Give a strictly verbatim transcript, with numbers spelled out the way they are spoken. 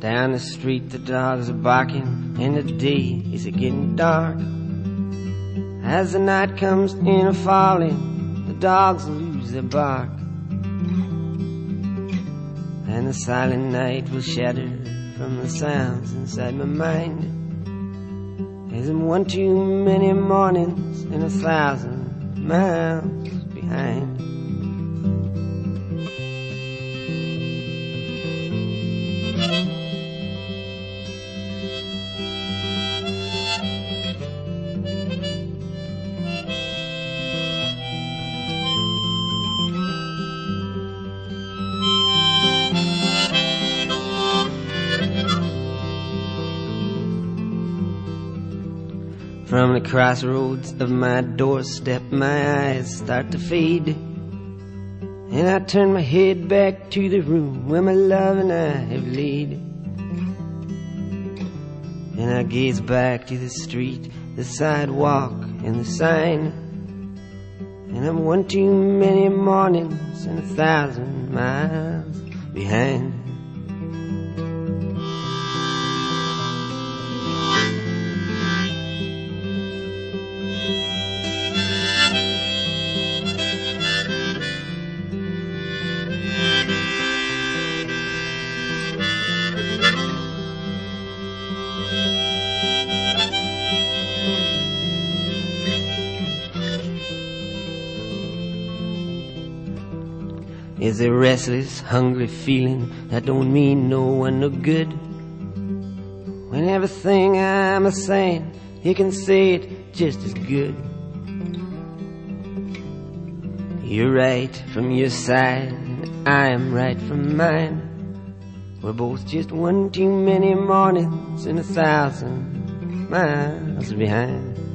Down the street the dogs are barking, and the day is getting dark. As the night comes in a falling, the dogs lose their bark. And the silent night will shatter from the sounds inside my mind. There's one too many mornings and a thousand miles behind. From the crossroads of my doorstep, my eyes start to fade, and I turn my head back to the room where my love and I have laid. And I gaze back to the street, the sidewalk and the sign, and I'm one too many mornings and a thousand miles behind. Is a restless, hungry feeling that don't mean no one no good. When everything I'm a saying, you can say it just as good. You're right from your side, and I am right from mine. We're both just one too many mornings and a thousand miles behind.